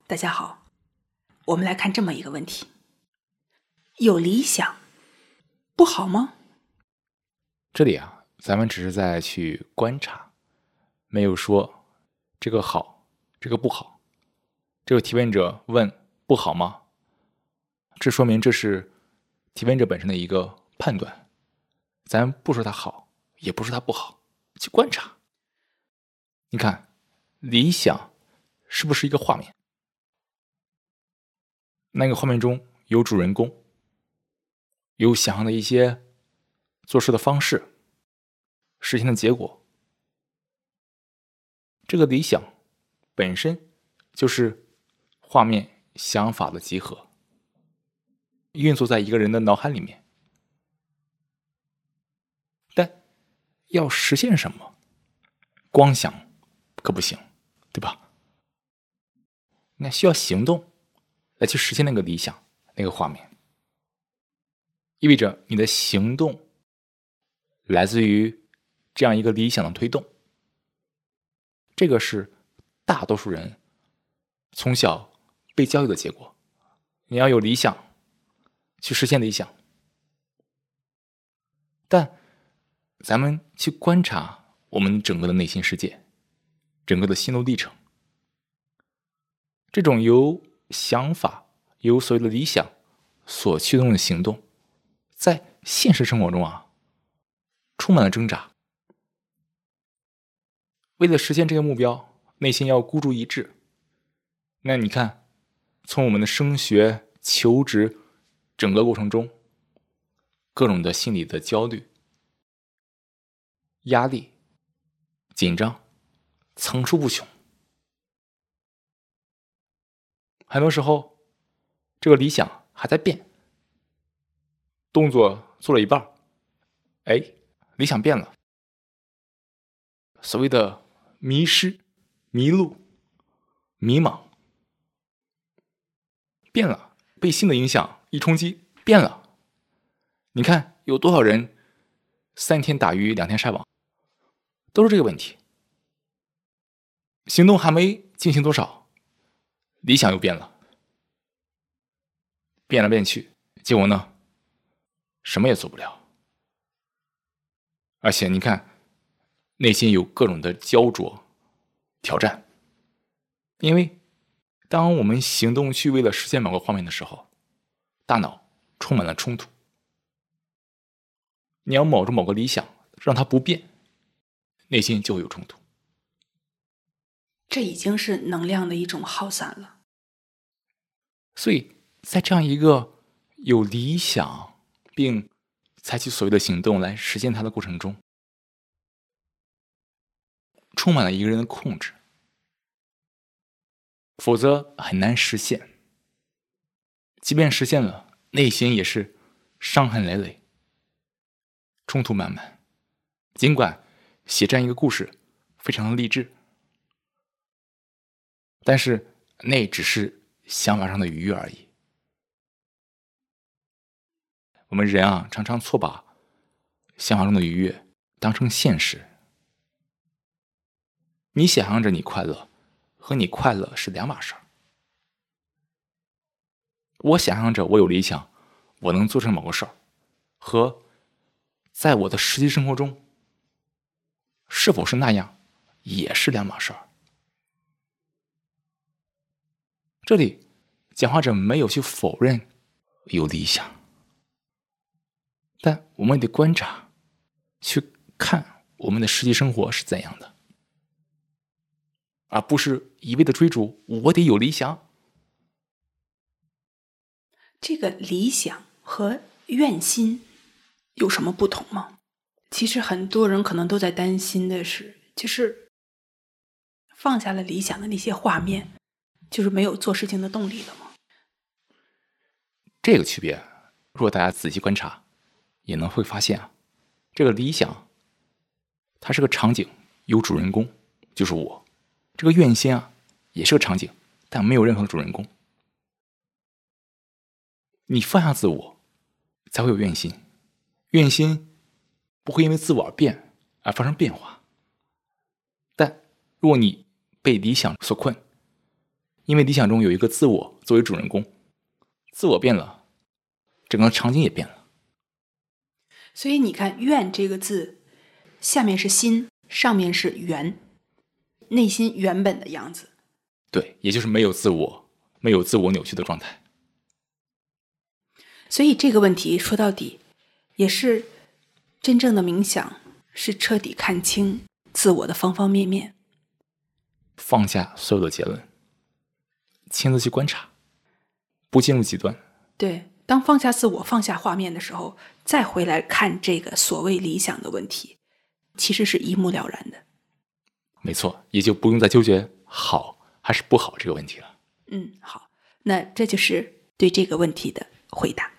大家好，我们来看这么一个问题：有理想不好吗？ 这里咱们只是在去观察，没有说这个好，这个不好。这个提问者问不好吗？这说明这是提问者本身的一个判断，咱不说它好，也不说它不好，去观察。你看，理想是不是一个画面？那个画面中有主人公，有想象的一些做事的方式，实现的结果。这个理想本身就是画面想法的集合，运作在一个人的脑海里面。但要实现什么，光想可不行，对吧？那需要行动来去实现那个理想，那个画面，意味着你的行动来自于这样一个理想的推动。这个是大多数人从小被教育的结果。你要有理想，去实现理想。但咱们去观察我们整个的内心世界，整个的心路历程，这种由想法、由所谓的理想所驱动的行动，在现实生活中充满了挣扎。为了实现这个目标，内心要孤注一掷。那你看，从我们的升学、求职整个过程中，各种的心理的焦虑、压力、紧张层出不穷。很多时候，这个理想还在变，动作做了一半，理想变了。所谓的迷失、迷路、迷茫，变了，被新的影响一冲击，变了。你看有多少人3天打鱼2天晒网，都是这个问题。行动还没进行多少，理想又变了，变来变去，结果呢，什么也做不了。而且你看，内心有各种的焦灼、挑战。因为当我们行动去为了实现某个画面的时候，大脑充满了冲突。你要卯着某个理想，让它不变，内心就会有冲突。 这已经是能量的一种耗散了。 所以在这样一个有理想并采取所谓的行动来实现它的过程中，充满了一个人的控制，否则很难实现。即便实现了，内心也是伤痕累累，冲突满满。尽管写这样一个故事非常的励志，但是那只是想法上的愉悦而已。我们人常常错把想法中的愉悦当成现实。你想象着你快乐，和你快乐是两码事儿。我想象着我有理想，我能做成某个事儿，和在我的实际生活中是否是那样，也是两码事儿。这里讲话者没有去否认有理想，但我们得观察，去看我们的实际生活是怎样的，而不是一味的追逐我得有理想。 这个理想和愿心有什么不同吗？其实很多人可能都在担心的是，就是放下了理想的那些画面，就是没有做事情的动力了吗？ 这个区别，如果大家仔细观察，也能会发现这个理想它是个场景，有主人公，就是我。这个愿心也是个场景，但没有任何主人公。你放下自我，才会有愿心。愿心不会因为自我而变，而发生变化。但如果你被理想所困， 因为理想中有一个自我作为主人公，自我变了，整个场景也变了。 所以你看愿这个字下面是心，上面是原，内心原本的样子。 对，也就是没有自我，没有自我扭曲的状态。 所以这个问题说到底也是真正的冥想，是彻底看清自我的方方面面， 放下所有的结论，亲自去观察，不进入极端。 对，当放下自我，放下画面的时候，再回来看这个所谓理想的问题，其实是一目了然的。 没错，也就不用再纠结好还是不好这个问题了。 好，那这就是对这个问题的回答。